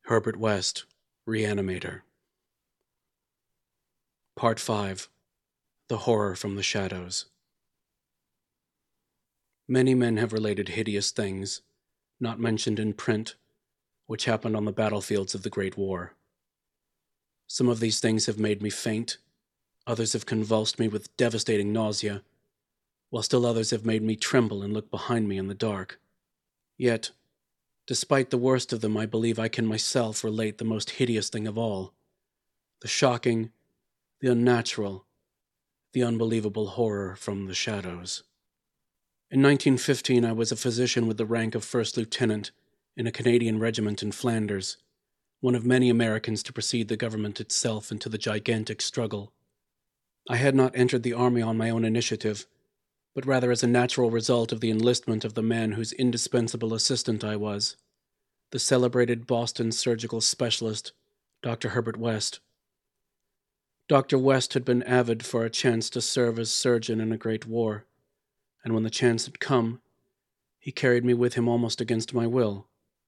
Herbert West, Reanimator. Part 5. The Horror from the Shadows. Many men have related hideous things, not mentioned in print, which happened on the battlefields of the Great War. Some of these things have made me faint, others have convulsed me with devastating nausea, while still others have made me tremble and look behind me in the dark. Yet, despite the worst of them, I believe I can myself relate the most hideous thing of all, the shocking, the unnatural, the unbelievable horror from the shadows. In 1915, I was a physician with the rank of first lieutenant in a Canadian regiment in Flanders, one of many Americans to precede the government itself into the gigantic struggle. I had not entered the army on my own initiative, but rather as a natural result of the enlistment of the man whose indispensable assistant I was, the celebrated Boston surgical specialist, Dr. Herbert West. Dr. West had been avid for a chance to serve as surgeon in a great war, and when the chance had come, he carried me with him almost against my will.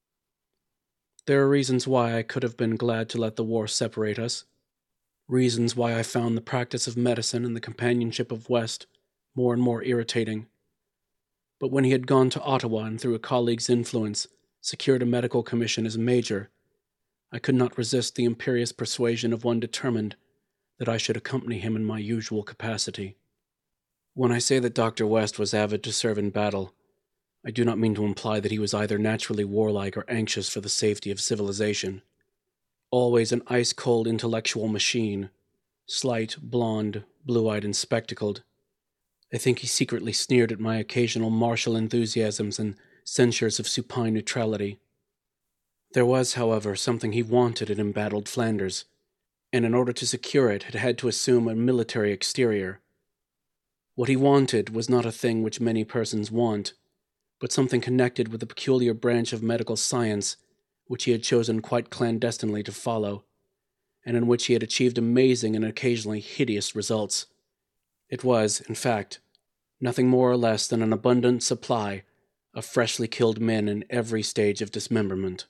There are reasons why I could have been glad to let the war separate us, reasons why I found the practice of medicine and the companionship of West more and more irritating. But when he had gone to Ottawa and through a colleague's influence secured a medical commission as major, I could not resist the imperious persuasion of one determined that I should accompany him in my usual capacity. When I say that Dr. West was avid to serve in battle, I do not mean to imply that he was either naturally warlike or anxious for the safety of civilization. Always an ice-cold intellectual machine, slight, blonde, blue-eyed, and spectacled, I think he secretly sneered at my occasional martial enthusiasms and censures of supine neutrality. There was, however, something he wanted in embattled Flanders, and in order to secure it had had to assume a military exterior. What he wanted was not a thing which many persons want, but something connected with a peculiar branch of medical science which he had chosen quite clandestinely to follow, and in which he had achieved amazing and occasionally hideous results. It was, in fact, nothing more or less than an abundant supply of freshly killed men in every stage of dismemberment.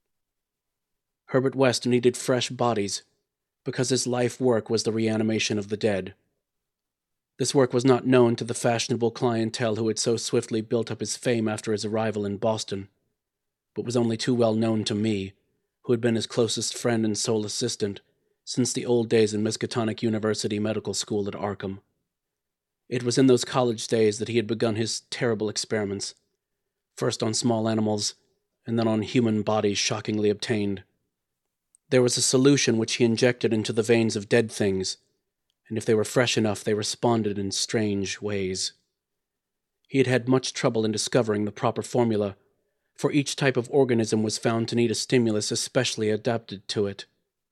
Herbert West needed fresh bodies, because his life work was the reanimation of the dead. This work was not known to the fashionable clientele who had so swiftly built up his fame after his arrival in Boston, but was only too well known to me, who had been his closest friend and sole assistant since the old days in Miskatonic University Medical School at Arkham. It was in those college days that he had begun his terrible experiments, first on small animals, and then on human bodies shockingly obtained. There was a solution which he injected into the veins of dead things, and if they were fresh enough, they responded in strange ways. He had had much trouble in discovering the proper formula, for each type of organism was found to need a stimulus especially adapted to it.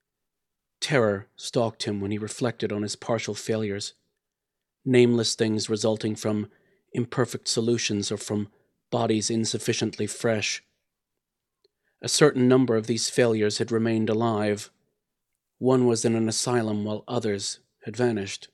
Terror stalked him when he reflected on his partial failures, nameless things resulting from imperfect solutions or from bodies insufficiently fresh. A certain number of these failures had remained alive. One was in an asylum while others had vanished.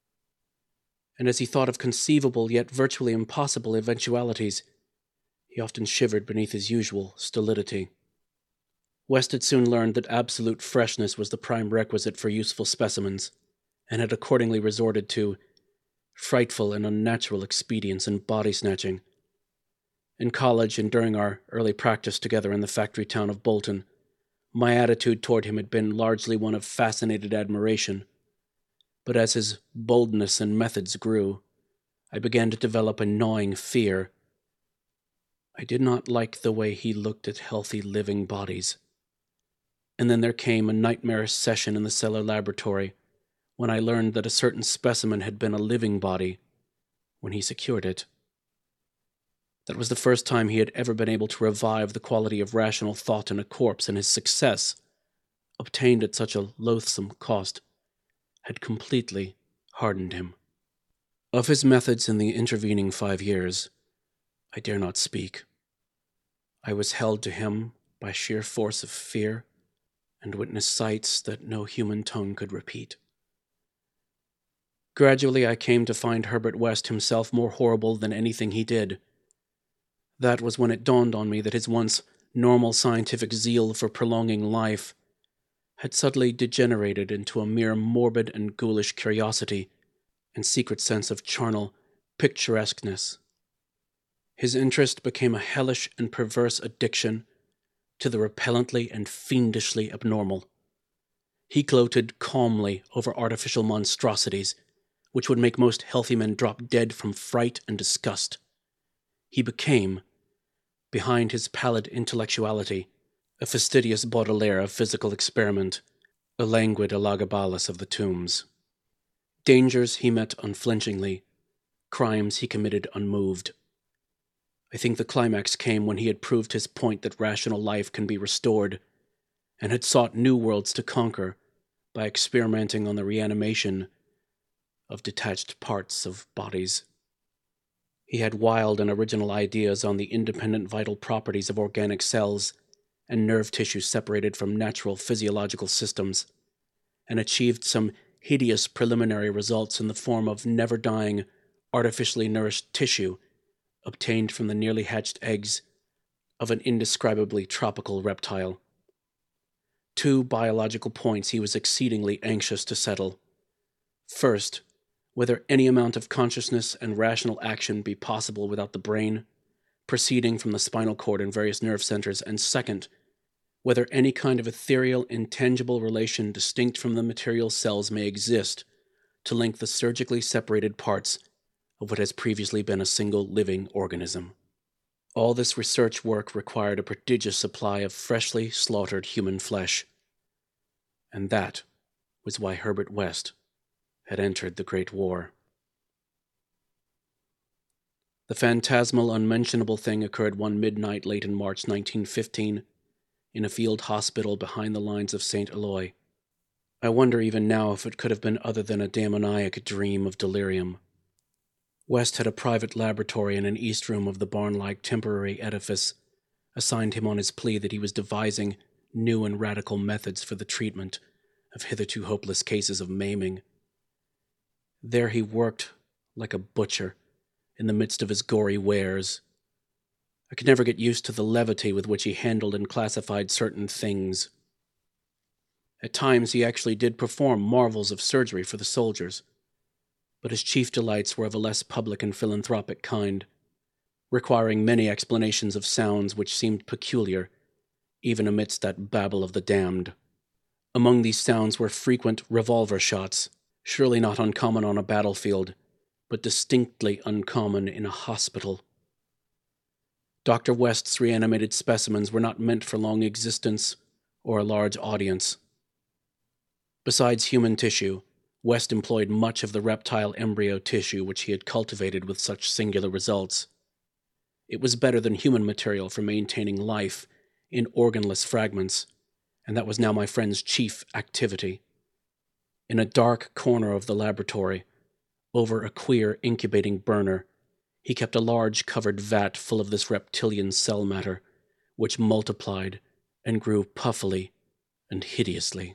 And as he thought of conceivable yet virtually impossible eventualities, he often shivered beneath his usual stolidity. West had soon learned that absolute freshness was the prime requisite for useful specimens, and had accordingly resorted to frightful and unnatural expedients in body snatching. In college and during our early practice together in the factory town of Bolton, my attitude toward him had been largely one of fascinated admiration, but as his boldness and methods grew, I began to develop a gnawing fear. I did not like the way he looked at healthy living bodies. And then there came a nightmarish session in the cellar laboratory, when I learned that a certain specimen had been a living body when he secured it. That was the first time he had ever been able to revive the quality of rational thought in a corpse, and his success, obtained at such a loathsome cost, had completely hardened him. Of his methods in the intervening 5 years, I dare not speak. I was held to him by sheer force of fear, and witnessed sights that no human tongue could repeat. Gradually I came to find Herbert West himself more horrible than anything he did. That was when it dawned on me that his once normal scientific zeal for prolonging life had suddenly degenerated into a mere morbid and ghoulish curiosity and secret sense of charnel picturesqueness. His interest became a hellish and perverse addiction to the repellently and fiendishly abnormal. He gloated calmly over artificial monstrosities, which would make most healthy men drop dead from fright and disgust. He became, behind his pallid intellectuality, a fastidious Baudelaire of physical experiment, a languid Elagabalus of the tombs. Dangers he met unflinchingly, crimes he committed unmoved. I think the climax came when he had proved his point that rational life can be restored, and had sought new worlds to conquer by experimenting on the reanimation of detached parts of bodies. He had wild and original ideas on the independent vital properties of organic cells and nerve tissue separated from natural physiological systems, and achieved some hideous preliminary results in the form of never-dying, artificially nourished tissue obtained from the nearly hatched eggs of an indescribably tropical reptile. 2 biological points he was exceedingly anxious to settle. First, whether any amount of consciousness and rational action be possible without the brain, proceeding from the spinal cord and various nerve centers, and second, whether any kind of ethereal, intangible relation distinct from the material cells may exist to link the surgically separated parts of what has previously been a single living organism. All this research work required a prodigious supply of freshly slaughtered human flesh, and that was why Herbert West had entered the Great War. The phantasmal, unmentionable thing occurred one midnight late in March 1915 in a field hospital behind the lines of St. Eloi. I wonder even now if it could have been other than a demoniac dream of delirium. West had a private laboratory in an east room of the barn-like temporary edifice, assigned him on his plea that he was devising new and radical methods for the treatment of hitherto hopeless cases of maiming. There he worked like a butcher, in the midst of his gory wares. I could never get used to the levity with which he handled and classified certain things. At times he actually did perform marvels of surgery for the soldiers, but his chief delights were of a less public and philanthropic kind, requiring many explanations of sounds which seemed peculiar, even amidst that babble of the damned. Among these sounds were frequent revolver shots, surely not uncommon on a battlefield, but distinctly uncommon in a hospital. Dr. West's reanimated specimens were not meant for long existence or a large audience. Besides human tissue, West employed much of the reptile embryo tissue which he had cultivated with such singular results. It was better than human material for maintaining life in organless fragments, and that was now my friend's chief activity. In a dark corner of the laboratory, over a queer incubating burner, he kept a large covered vat full of this reptilian cell matter, which multiplied and grew puffily and hideously.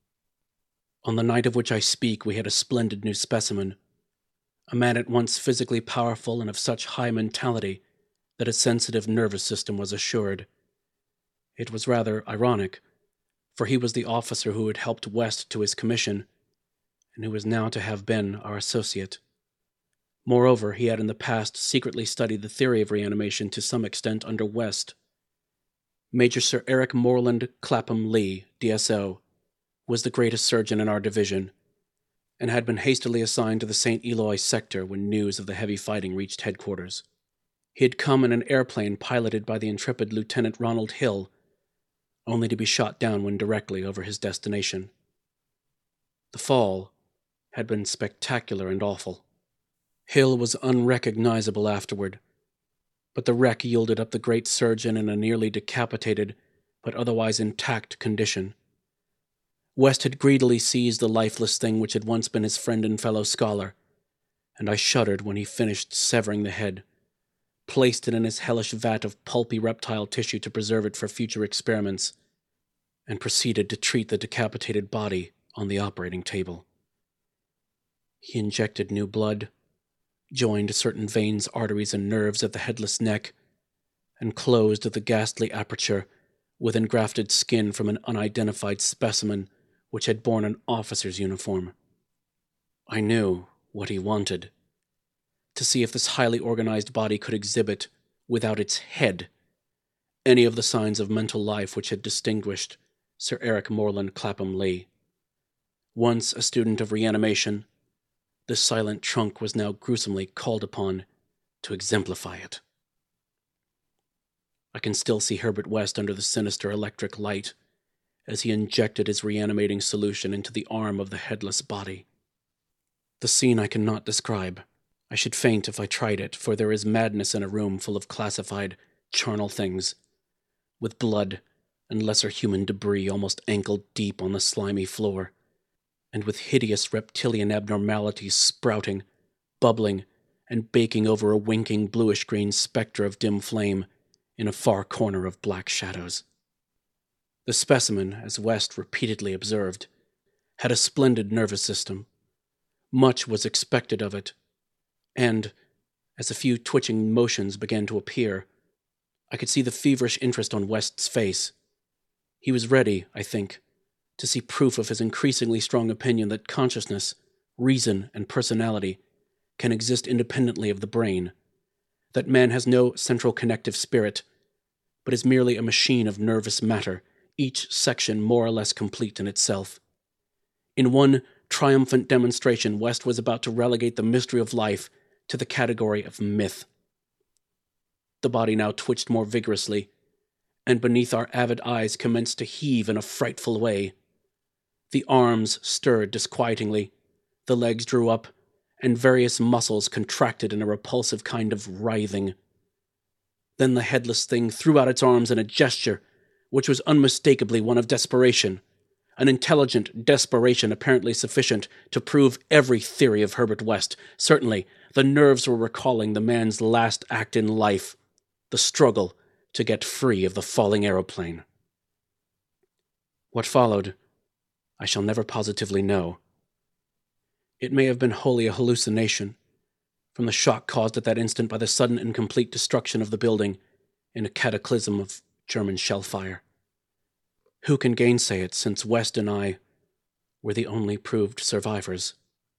On the night of which I speak, we had a splendid new specimen, a man at once physically powerful and of such high mentality that a sensitive nervous system was assured. It was rather ironic, for he was the officer who had helped West to his commission, and who was now to have been our associate. Moreover, he had in the past secretly studied the theory of reanimation to some extent under West. Major Sir Eric Moreland Clapham Lee, DSO, was the greatest surgeon in our division, and had been hastily assigned to the St. Eloi sector when news of the heavy fighting reached headquarters. He had come in an airplane piloted by the intrepid Lieutenant Ronald Hill, only to be shot down when directly over his destination. The fall had been spectacular and awful. Hill was unrecognizable afterward, but the wreck yielded up the great surgeon in a nearly decapitated, but otherwise intact condition. West had greedily seized the lifeless thing which had once been his friend and fellow scholar, and I shuddered when he finished severing the head, placed it in his hellish vat of pulpy reptile tissue to preserve it for future experiments, and proceeded to treat the decapitated body on the operating table. He injected new blood, joined certain veins, arteries, and nerves of the headless neck, and closed the ghastly aperture with engrafted skin from an unidentified specimen which had borne an officer's uniform. I knew what he wanted: to see if this highly organized body could exhibit, without its head, any of the signs of mental life which had distinguished Sir Eric Morland Clapham Lee. Once a student of reanimation, this silent trunk was now gruesomely called upon to exemplify it. I can still see Herbert West under the sinister electric light as he injected his reanimating solution into the arm of the headless body. The scene I cannot describe. I should faint if I tried it, for there is madness in a room full of classified, charnel things, with blood and lesser human debris almost ankle-deep on the slimy floor, and with hideous reptilian abnormalities sprouting, bubbling, and baking over a winking bluish-green spectre of dim flame in a far corner of black shadows. The specimen, as West repeatedly observed, had a splendid nervous system. Much was expected of it, and, as a few twitching motions began to appear, I could see the feverish interest on West's face. He was ready, I think, to see proof of his increasingly strong opinion that consciousness, reason, and personality can exist independently of the brain, that man has no central connective spirit, but is merely a machine of nervous matter, each section more or less complete in itself. In one triumphant demonstration, West was about to relegate the mystery of life to the category of myth. The body now twitched more vigorously, and beneath our avid eyes commenced to heave in a frightful way. The arms stirred disquietingly, the legs drew up, and various muscles contracted in a repulsive kind of writhing. Then the headless thing threw out its arms in a gesture which was unmistakably one of desperation, an intelligent desperation apparently sufficient to prove every theory of Herbert West. Certainly, the nerves were recalling the man's last act in life, the struggle to get free of the falling aeroplane. What followed, I shall never positively know. It may have been wholly a hallucination, from the shock caused at that instant by the sudden and complete destruction of the building in a cataclysm of German shell fire. Who can gainsay it, since West and I were the only proved survivors?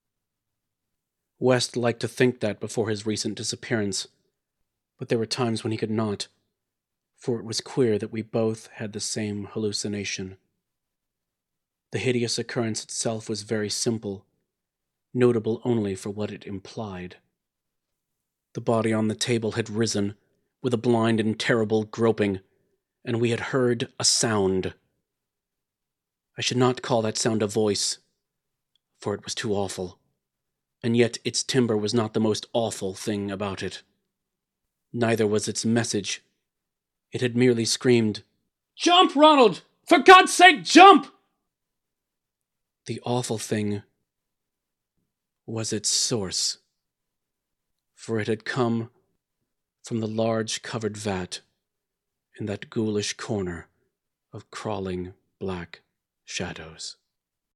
West liked to think that before his recent disappearance, but there were times when he could not, for it was queer that we both had the same hallucination. The hideous occurrence itself was very simple, notable only for what it implied. The body on the table had risen, with a blind and terrible groping, and we had heard a sound. I should not call that sound a voice, for it was too awful, and yet its timbre was not the most awful thing about it. Neither was its message. It had merely screamed, "Jump, Ronald! For God's sake, jump!" The awful thing was its source, for it had come from the large covered vat in that ghoulish corner of crawling black shadows.